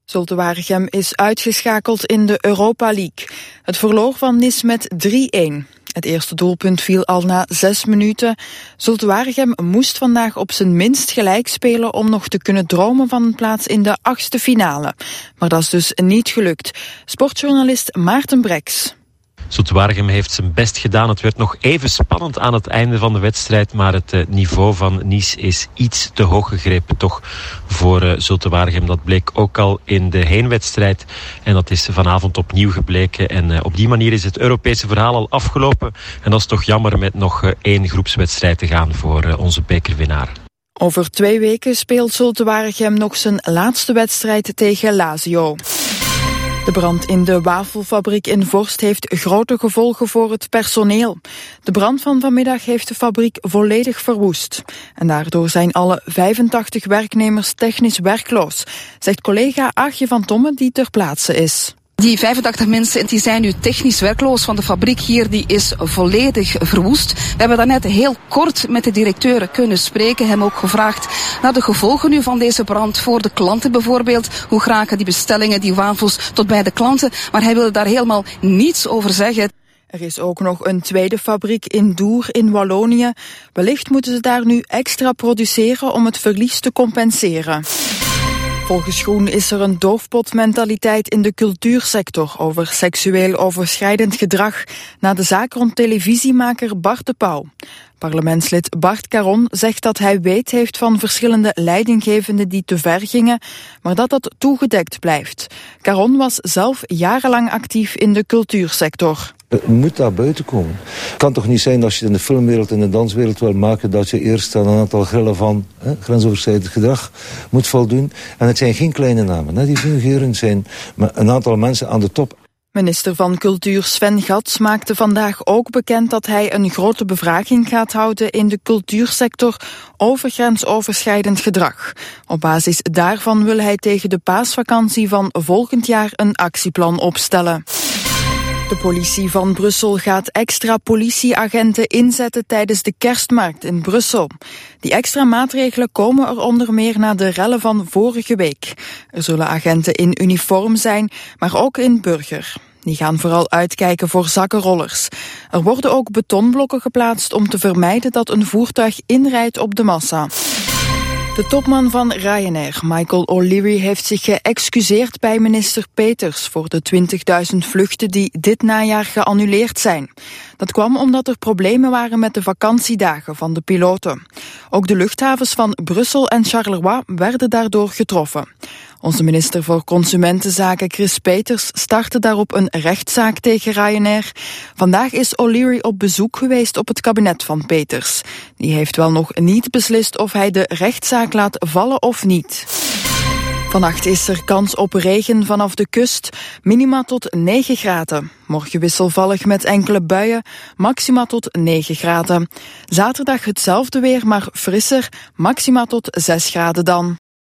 Zulte Waregem is uitgeschakeld in de Europa League. Het verloor van Nice met 3-1. Het eerste doelpunt viel al na 6 minuten. Zulte Waregem moest vandaag op zijn minst gelijk spelen om nog te kunnen dromen van een plaats in de 8e finale. Maar dat is dus niet gelukt. Sportjournalist Maarten Breks. Zulte Waregem heeft zijn best gedaan. Het werd nog even spannend aan het einde van de wedstrijd, maar het niveau van Nice is iets te hoog gegrepen toch voor Zulte Waregem. Dat bleek ook al in de heenwedstrijd en dat is vanavond opnieuw gebleken. En op die manier is het Europese verhaal al afgelopen. En dat is toch jammer met nog 1 groepswedstrijd te gaan voor onze bekerwinnaar. Over 2 weken speelt Zulte Waregem nog zijn laatste wedstrijd tegen Lazio. De brand in de wafelfabriek in Vorst heeft grote gevolgen voor het personeel. De brand van vanmiddag heeft de fabriek volledig verwoest. En daardoor zijn alle 85 werknemers technisch werkloos, zegt collega Aagje van Tomme die ter plaatse is. Die 85 mensen die zijn nu technisch werkloos, want de fabriek hier die is volledig verwoest. We hebben daarnet heel kort met de directeur kunnen spreken, hem ook gevraagd naar de gevolgen nu van deze brand voor de klanten bijvoorbeeld. Hoe geraken die bestellingen, die wafels tot bij de klanten? Maar hij wilde daar helemaal niets over zeggen. Er is ook nog een tweede fabriek in Doer in Wallonië. Wellicht moeten ze daar nu extra produceren om het verlies te compenseren. Volgens Groen is er een doofpotmentaliteit in de cultuursector over seksueel overschrijdend gedrag na de zaak rond televisiemaker Bart de Pauw. Parlementslid Bart Caron zegt dat hij weet heeft van verschillende leidinggevenden die te ver gingen, maar dat dat toegedekt blijft. Caron was zelf jarenlang actief in de cultuursector. Het moet daar buiten komen. Het kan toch niet zijn als je het in de filmwereld en de danswereld wil maken dat je eerst aan een aantal grillen van grensoverschrijdend gedrag moet voldoen. En het zijn geen kleine namen. Die fungeren zijn een aantal mensen aan de top. Minister van Cultuur Sven Gats maakte vandaag ook bekend dat hij een grote bevraging gaat houden in de cultuursector over grensoverschrijdend gedrag. Op basis daarvan wil hij tegen de paasvakantie van volgend jaar een actieplan opstellen. De politie van Brussel gaat extra politieagenten inzetten tijdens de kerstmarkt in Brussel. Die extra maatregelen komen er onder meer na de rellen van vorige week. Er zullen agenten in uniform zijn, maar ook in burger. Die gaan vooral uitkijken voor zakkenrollers. Er worden ook betonblokken geplaatst om te vermijden dat een voertuig inrijdt op de massa. De topman van Ryanair, Michael O'Leary, heeft zich geëxcuseerd bij minister Peters voor de 20.000 vluchten die dit najaar geannuleerd zijn. Dat kwam omdat er problemen waren met de vakantiedagen van de piloten. Ook de luchthavens van Brussel en Charleroi werden daardoor getroffen. Onze minister voor Consumentenzaken Chris Peters startte daarop een rechtszaak tegen Ryanair. Vandaag is O'Leary op bezoek geweest op het kabinet van Peters. Die heeft wel nog niet beslist of hij de rechtszaak laat vallen of niet. Vannacht is er kans op regen vanaf de kust, minima tot 9 graden. Morgen wisselvallig met enkele buien, maxima tot 9 graden. Zaterdag hetzelfde weer, maar frisser, maxima tot 6 graden dan.